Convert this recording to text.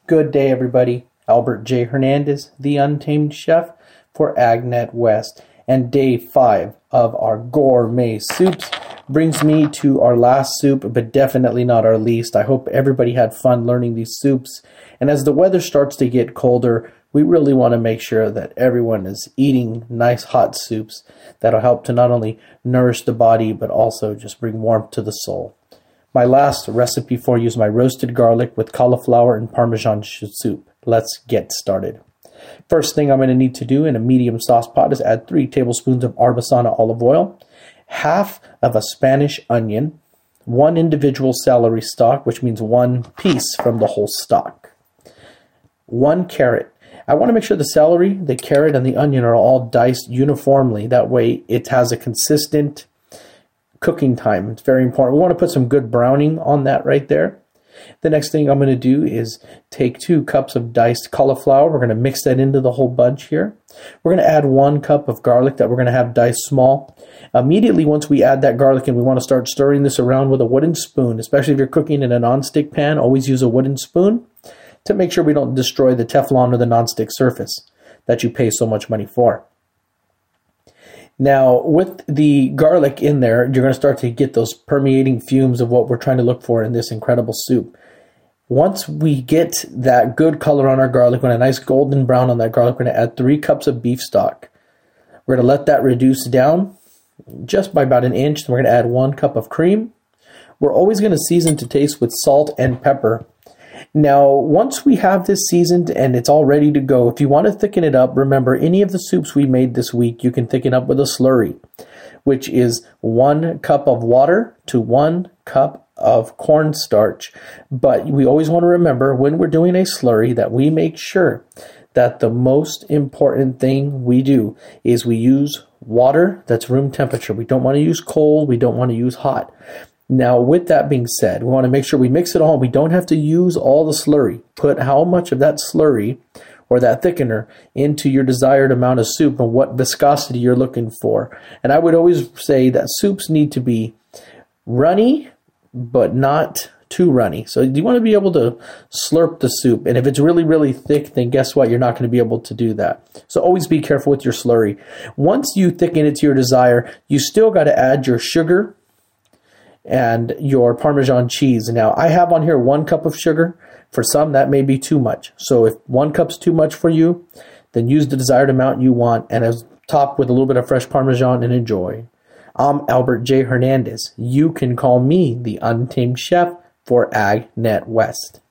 Good day, everybody. Albert J. Hernandez, the Untamed Chef for AgNet West. And day 5 of our gourmet soups brings me to our last soup, but definitely not our least. I hope everybody had fun learning these soups. And as the weather starts to get colder, we really want to make sure that everyone is eating nice hot soups that'll help to not only nourish the body, but also just bring warmth to the soul. My last recipe for you is my roasted garlic with cauliflower and Parmesan soup. Let's get started. First thing I'm going to need to do in a medium sauce pot is add 3 tablespoons of Arbasana olive oil, half of a Spanish onion, 1 individual celery stalk, which means 1 piece from the whole stalk, 1 carrot. I want to make sure the celery, the carrot, and the onion are all diced uniformly. That way it has a consistent cooking time. It's very important. We want to put some good browning on that right there. The next thing I'm going to do is take 2 cups of diced cauliflower. We're going to mix that into the whole bunch here. We're going to add 1 cup of garlic that we're going to have diced small. Immediately once we add that garlic in, we want to start stirring this around with a wooden spoon, especially if you're cooking in a nonstick pan. Always use a wooden spoon to make sure we don't destroy the Teflon or the nonstick surface that you pay so much money for. Now, with the garlic in there, you're going to start to get those permeating fumes of what we're trying to look for in this incredible soup. Once we get that good color on our garlic, when a nice golden brown on that garlic, we're going to add 3 cups of beef stock. We're going to let that reduce down just by about 1 inch. Then we're going to add 1 cup of cream. We're always going to season to taste with salt and pepper. Now, once we have this seasoned and it's all ready to go, if you want to thicken it up, remember any of the soups we made this week, you can thicken up with a slurry, which is 1 cup of water to 1 cup of cornstarch. But we always want to remember when we're doing a slurry that we make sure that the most important thing we do is we use water that's room temperature. We don't want to use cold. We don't want to use hot. Now, with that being said, we want to make sure we mix it all. We don't have to use all the slurry. Put how much of that slurry or that thickener into your desired amount of soup and what viscosity you're looking for. And I would always say that soups need to be runny, but not too runny. So you want to be able to slurp the soup. And if it's really, really thick, then guess what? You're not going to be able to do that. So always be careful with your slurry. Once you thicken it to your desire, you still got to add your sugar and your Parmesan cheese. Now, I have on here 1 cup of sugar. For some, that may be too much. So if 1 cup's too much for you, then use the desired amount you want and as top with a little bit of fresh Parmesan and enjoy. I'm Albert J. Hernandez. You can call me the Untamed Chef for AgNet West.